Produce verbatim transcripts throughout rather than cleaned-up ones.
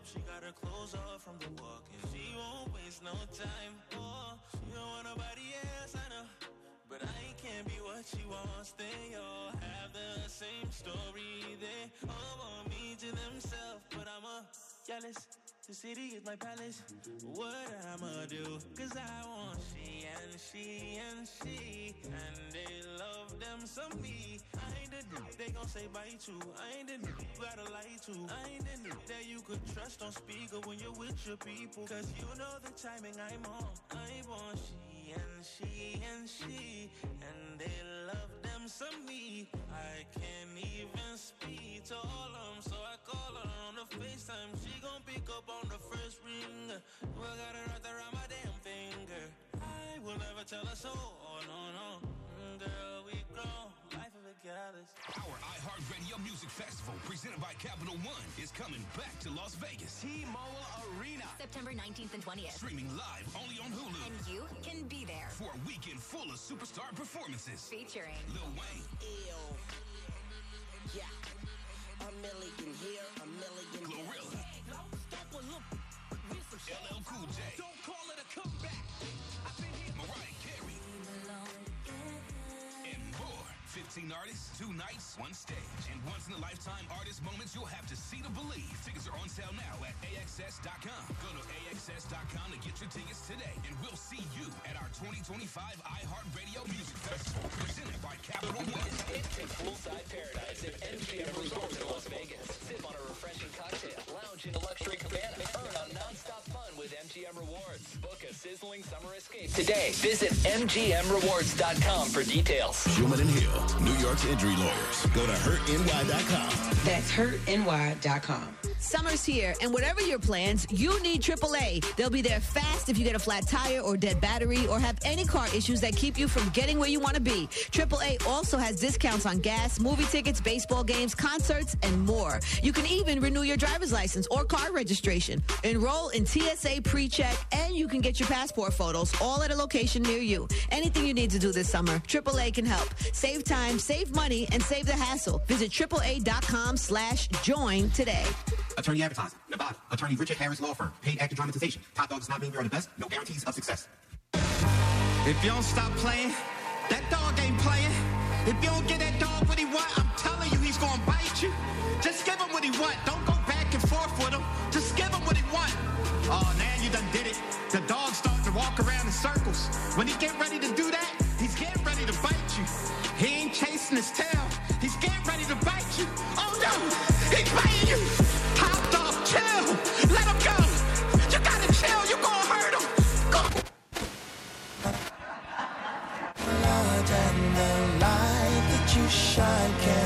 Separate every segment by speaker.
Speaker 1: She got her clothes off from the walk, and she won't waste no time. Oh, she don't want nobody else, I know. But I can't be what she wants. They all have the same story. They all want me to themselves, but I'm a jealous. The city is my palace. What I'ma do? Cause I want she and she and she, and they love them some me. I ain't the dude they gon' say bye to. I ain't the dude you gotta lie to. I ain't the dude that you could trust on speaker when you're with your people. Cause you know the timing I'm on. I want she and she and she, and they love them some me. I can't even speak to all of them, so I call her on the FaceTime. She gon' pick up on the first ring. Well, got her right around my damn finger. I will never tell her so. Oh no no, girl, we grown. Life of a gallus.
Speaker 2: Our iHeartRadio Music Festival, presented by Capital One, is coming back to Las Vegas.
Speaker 3: T-Mobile Arena.
Speaker 4: September nineteenth and twentieth.
Speaker 2: Streaming live only on Hulu.
Speaker 4: And you can be there.
Speaker 2: For a weekend full of superstar performances.
Speaker 4: Featuring
Speaker 2: Lil Wayne.
Speaker 5: Ew. Yeah. A million here, a million
Speaker 2: Glorilla. L L Cool J.
Speaker 3: Don't call it a comeback. I've been here.
Speaker 2: Mariah Carey. And more. fifteen artists, two nights, one stage. And once-in-a-lifetime artist moments you'll have to see to believe. Tickets are on sale now at A X S dot com. Go to A X S dot com to get your tickets today. And we'll see you at our twenty twenty-five iHeartRadio Music Festival, presented by Capital One.
Speaker 6: It's a poolside paradise at M G M Resort in Las Vegas. Sip on a refreshing cocktail, lounge in a luxury cabana, earn on non-stop fun with M G M Rewards. Book a sizzling summer escape today. Visit M G M rewards dot com for details.
Speaker 7: Schumann and Hill, New York's injury lawyers. Go to hurt N Y dot com.
Speaker 8: That's hurt N Y dot com.
Speaker 9: Summer's here, and whatever your plans, you need triple A. They'll be there fast if you get a flat tire or dead battery or have any car issues that keep you from getting where you want to be. triple A also has discounts on gas, movie tickets, baseball games, concerts, and more. You can even renew your driver's license or car registration. Enroll in T S A PreCheck, and you can get your passport photos all at a location near you. Anything you need to do this summer, triple A can help. Save time, save money, and save the hassle. Visit triple A dot com slash join today.
Speaker 10: Attorney Advertising, Nevada. Attorney Richard Harris Law Firm. Paid actor dramatization. Top dog does not mean we are the best. No guarantees of success.
Speaker 3: If you don't stop playing, that dog ain't playing. If you don't get that dog what he want, I'm telling you he's gonna bite you. Just give him what he want. Don't go back and forth with him. Just give him what he want. Oh, now you done did it. The dog's starting to walk around in circles. When he get ready to do that, he's getting ready to bite you. He ain't chasing his tail. He's getting ready to bite you. Oh no, he's biting you. Top dog, chill. Let him go. You gotta chill. You gonna hurt him. Go.
Speaker 1: Lord, and the light that you shine can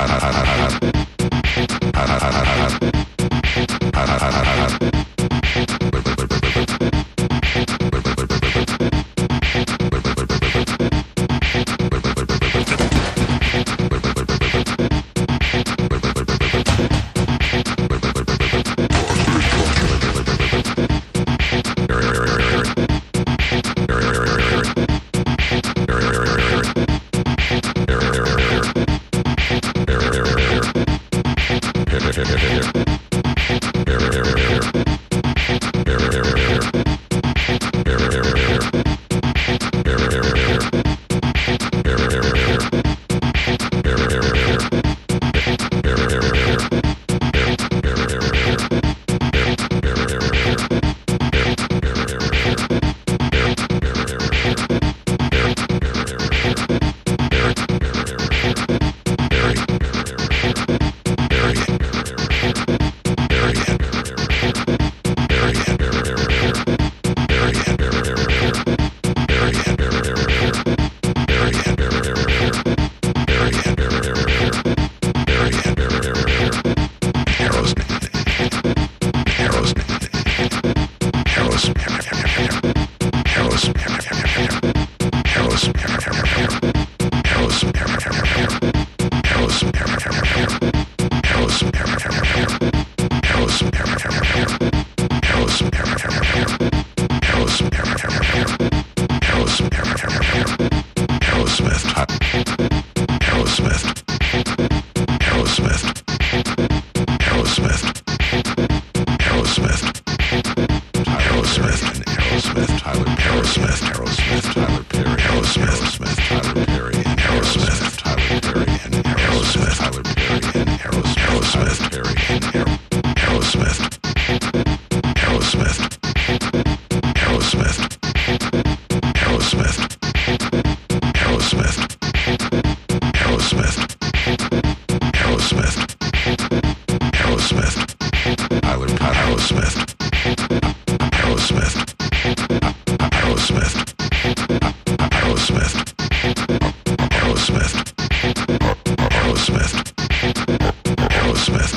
Speaker 11: Aerosmith.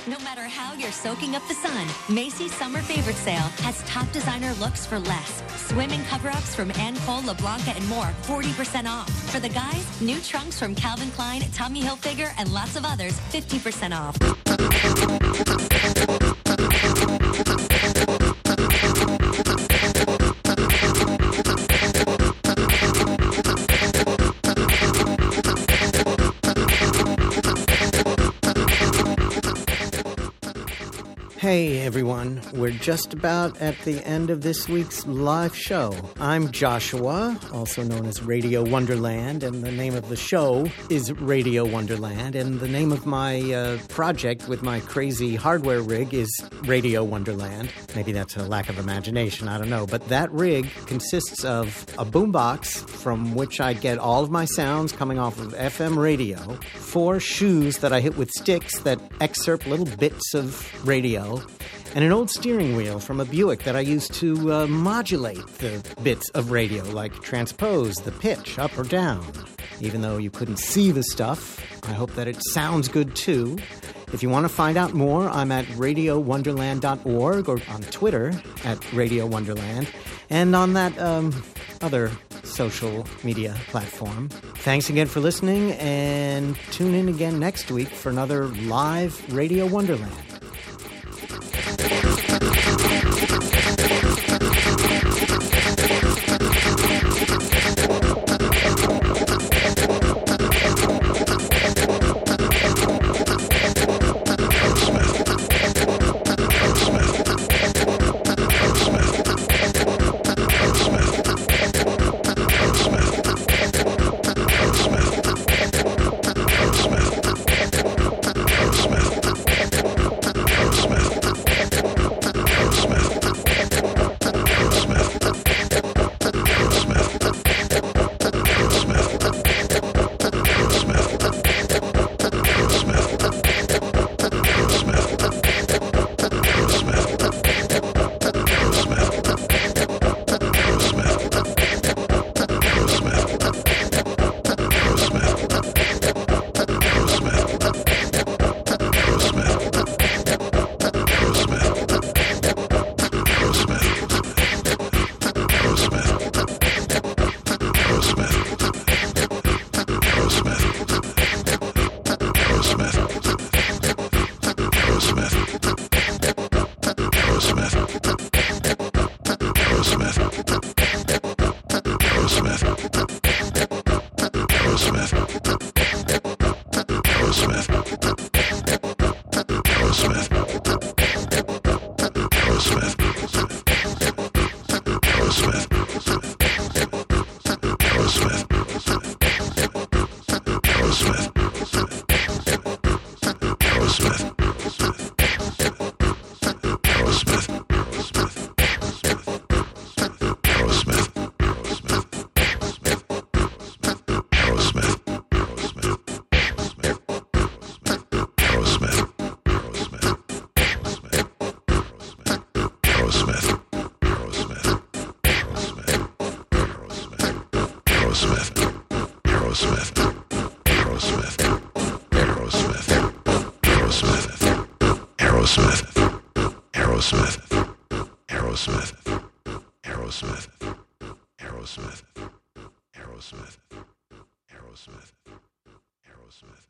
Speaker 12: No matter how you're soaking up the sun, Macy's Summer Favorite Sale has top designer looks for less. Swimming cover-ups from Anne Cole, LeBlanca, and more, forty percent off. For the guys, new trunks from Calvin Klein, Tommy Hilfiger, and lots of others, fifty percent off.
Speaker 13: Hey everyone, we're just about at the end of this week's live show. I'm Joshua, also known as Radio Wonderland, and the name of the show is Radio Wonderland, and the name of my uh, project with my crazy hardware rig is Radio Wonderland. Maybe that's a lack of imagination, I don't know, but that rig consists of a boombox from which I get all of my sounds coming off of F M radio, four shoes that I hit with sticks that excerpt little bits of radio, and an old steering wheel from a Buick that I use to uh, modulate the bits of radio, like transpose the pitch up or down. Even though you couldn't see the stuff, I hope that it sounds good too. If you want to find out more, I'm at radio wonderland dot org or on Twitter at Radio Wonderland and on that um, other social media platform. Thanks again for listening, and tune in again next week for another live Radio Wonderland.
Speaker 11: Aerosmith, Aerosmith, Aerosmith, Aerosmith.